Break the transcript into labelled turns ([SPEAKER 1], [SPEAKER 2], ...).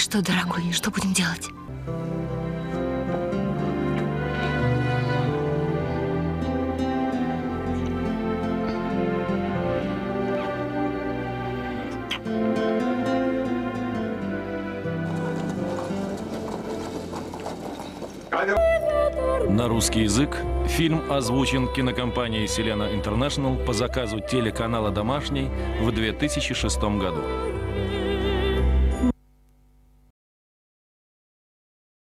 [SPEAKER 1] что, дорогой, что будем делать?
[SPEAKER 2] На русский язык фильм озвучен кинокомпанией «Селена Интернешнл» по заказу телеканала «Домашний» в 2006 году.